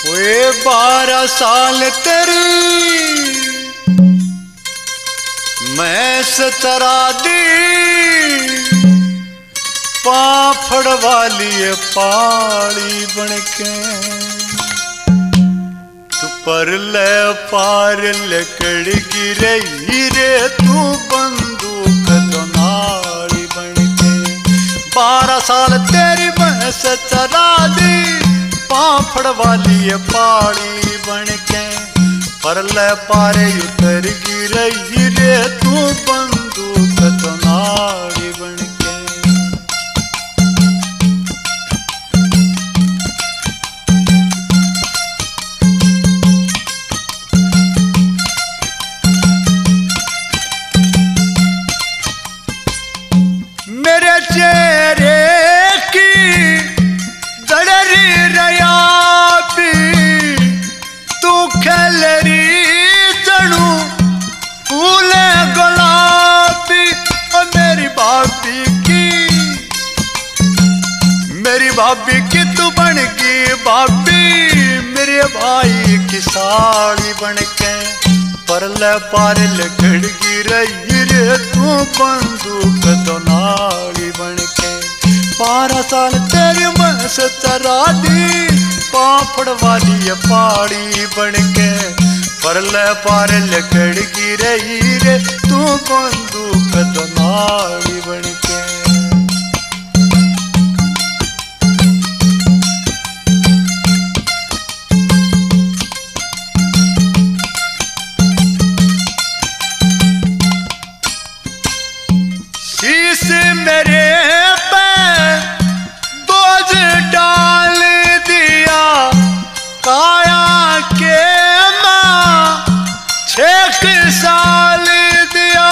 ओए 12 साल तेरी मैं सतरा दी पाफड़ वाली पाली बनके तू पर ले पार लकड़ गिरई रे तू बंदूक तो नाली बनके 12 साल तेरी मैं सतरा दी पाफड़ वाली पाली बनके परले पारे उतर गिरई रे तू बंदूक तो नाली बनके मेरे चेहरे की दड़री रया तू खेलरी जड़ू फूले गुलाबी मेरी भाभी की तू बन गई भाभी मेरे भाई की साड़ी बनके परले पार लकड़ गिरई रे तू बंदूक तो नाली बनके 12 साल तेरी मैं सतरा दी पापड़ वाली पाड़ी बनके परले पार लकड़ गिरई रे तू बंदूक तो नाली बनके शीश मेरे पे बोझ डाल दिया काया के माँ 6 साल दिया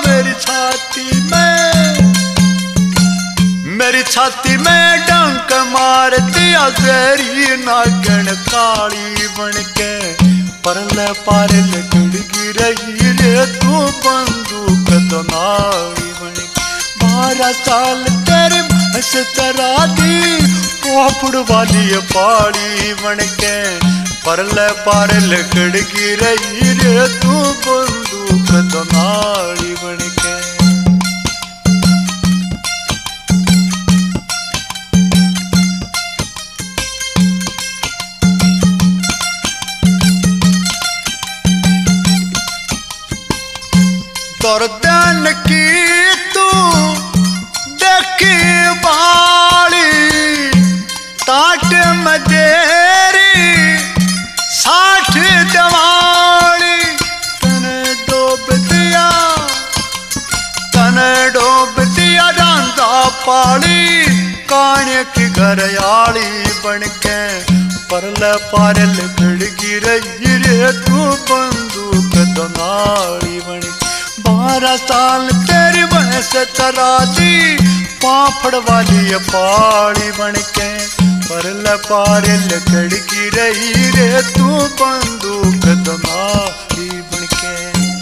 मेरी छाती में डंक मार दिया जहरी नागन काली बनके परले पार लकड़ गिरई रे तू बंदूक तो नाली बनके 12 साल तेरी भैंस चरा दी पापड़ वाली पाड़ी बनके परले पार लकड़ गिरई रे तू बंदूक तो नाली बनके दर्दन की तू देखी बाली टाट मदेरी 60 दवाली तने डोब दिया रांधा पाली काने की घर आली बनके परले पार लकड़ गिरई रे तू बंदूक तो नाली बनके 12 साल तेरी भैंस चरा दी पापड़ वाली पाली बनके परले पार लकड़ गिरई रे तू बंदूक तो नाली बनके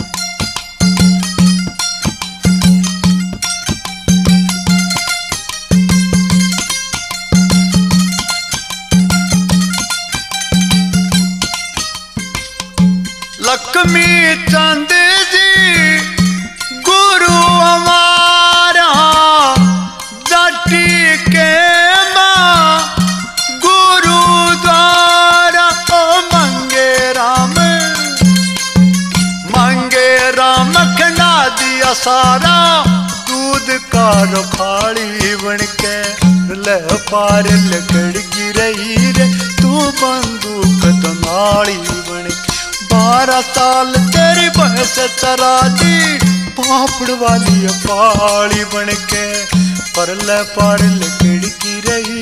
लक्ष्मी चंद जी गुरु हमारा जाटी के माँ गुरुद्वारा ओ मंगे राम खंडा दिया सारा दूध का रखाड़ी बनके ले पार लकड़ गिरई रे तू बंदूक तो नाली बनके 12 साल तेरी भैंस चरा दी पापड़ वाली पाली बनके परले पार लकड़ गिरई